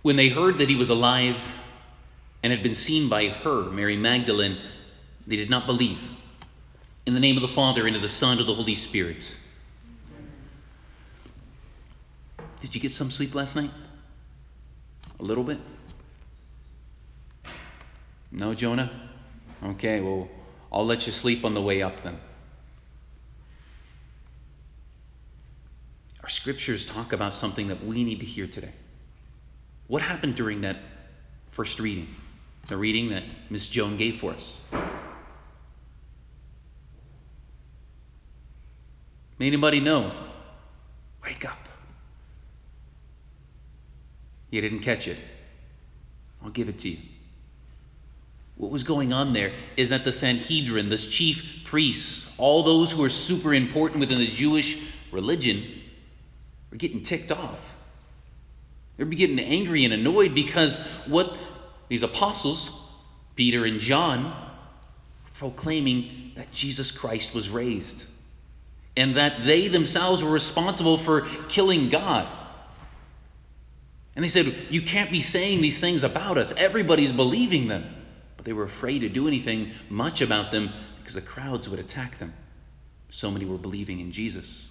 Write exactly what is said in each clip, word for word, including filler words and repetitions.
When they heard that he was alive and had been seen by her, Mary Magdalene, they did not believe. In the name of the Father, and of the Son, and of the Holy Spirit. Did you get some sleep last night? A little bit? No, Jonah? Okay, well, I'll let you sleep on the way up then. Our scriptures talk about something that we need to hear today. What happened during that first reading? The reading that Miss Joan gave for us. May anybody know? Wake up. You didn't catch it. I'll give it to you. What was going on there is that the Sanhedrin, this chief priests, all those who are super important within the Jewish religion, were getting ticked off. They're getting angry and annoyed because what these apostles, Peter and John, were proclaiming that Jesus Christ was raised and that they themselves were responsible for killing God. And they said, you can't be saying these things about us. Everybody's believing them. But they were afraid to do anything much about them because the crowds would attack them. So many were believing in Jesus.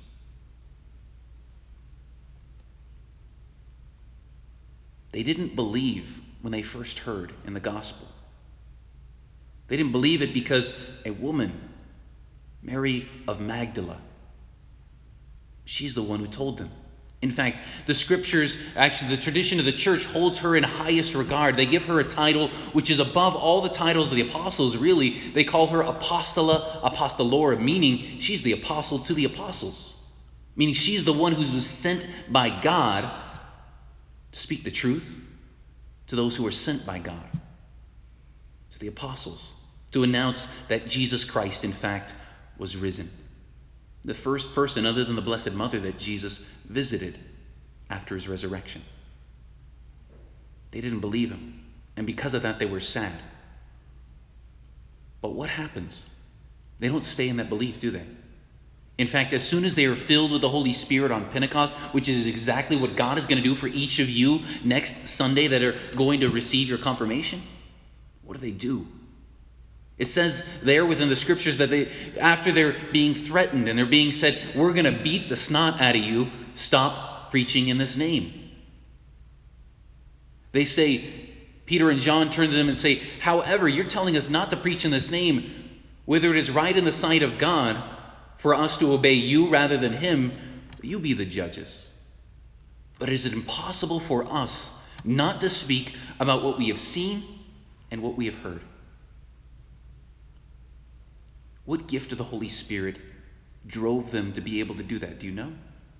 They didn't believe when they first heard in the gospel. They didn't believe it because a woman, Mary of Magdala, she's the one who told them. In fact, the scriptures, actually the tradition of the church holds her in highest regard. They give her a title which is above all the titles of the apostles, really. They call her Apostola Apostolorum, meaning she's the apostle to the apostles. Meaning she's the one who was sent by God to speak the truth to those who were sent by God, to the apostles, to announce that Jesus Christ, in fact, was risen. The first person other than the Blessed Mother that Jesus visited after his resurrection. They didn't believe him, and because of that, they were sad. But what happens? They don't stay in that belief, do they? In fact, as soon as they are filled with the Holy Spirit on Pentecost, which is exactly what God is going to do for each of you next Sunday that are going to receive your confirmation, what do they do? It says there within the scriptures that they, after they're being threatened and they're being said, we're going to beat the snot out of you, stop preaching in this name. They say, Peter and John turn to them and say, however, you're telling us not to preach in this name, whether it is right in the sight of God for us to obey you rather than him, you be the judges. But is it impossible for us not to speak about what we have seen and what we have heard? What gift of the Holy Spirit drove them to be able to do that? Do you know?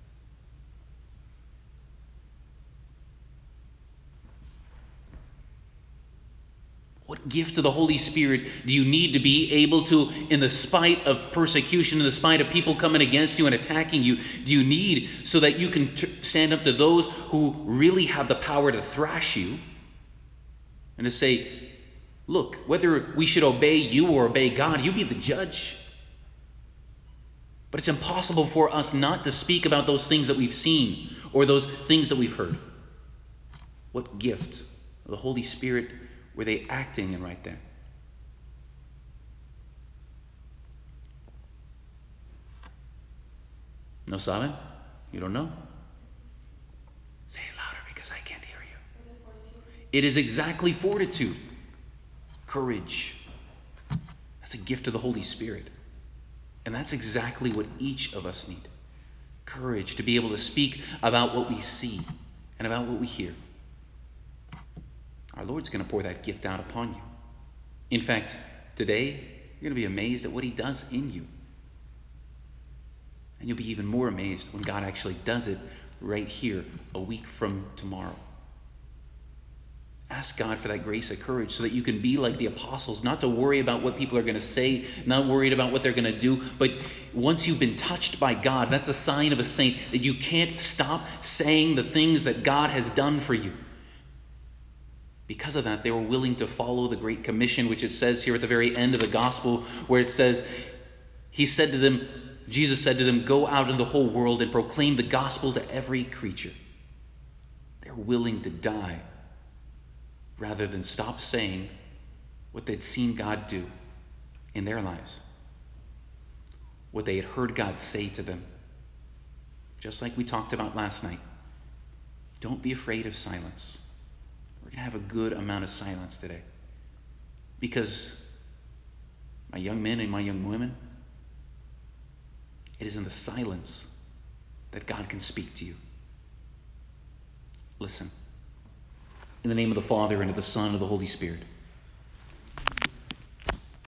What gift of the Holy Spirit do you need to be able to, in the spite of persecution, in the spite of people coming against you and attacking you, do you need so that you can t- stand up to those who really have the power to thrash you and to say, look, whether we should obey you or obey God, you be the judge. But it's impossible for us not to speak about those things that we've seen or those things that we've heard. What gift of the Holy Spirit were they acting in right there? No saben? You don't know? Say it louder because I can't hear you. Is it fortitude? It is exactly fortitude. Courage. That's a gift of the Holy Spirit. And that's exactly what each of us need. Courage to be able to speak about what we see and about what we hear. Our Lord's going to pour that gift out upon you. In fact, today, you're going to be amazed at what he does in you. And you'll be even more amazed when God actually does it right here a week from tomorrow. Ask God for that grace of courage so that you can be like the apostles, not to worry about what people are going to say, not worried about what they're going to do, but once you've been touched by God, that's a sign of a saint that you can't stop saying the things that God has done for you. Because of that, they were willing to follow the Great Commission, which it says here at the very end of the gospel, where it says, he said to them, Jesus said to them, go out in the whole world and proclaim the gospel to every creature. They're willing to die rather than stop saying what they'd seen God do in their lives, what they had heard God say to them. Just like we talked about last night, don't be afraid of silence. We're going to have a good amount of silence today. Because, my young men and my young women, it is in the silence that God can speak to you. Listen. In the name of the Father, and of the Son, and of the Holy Spirit.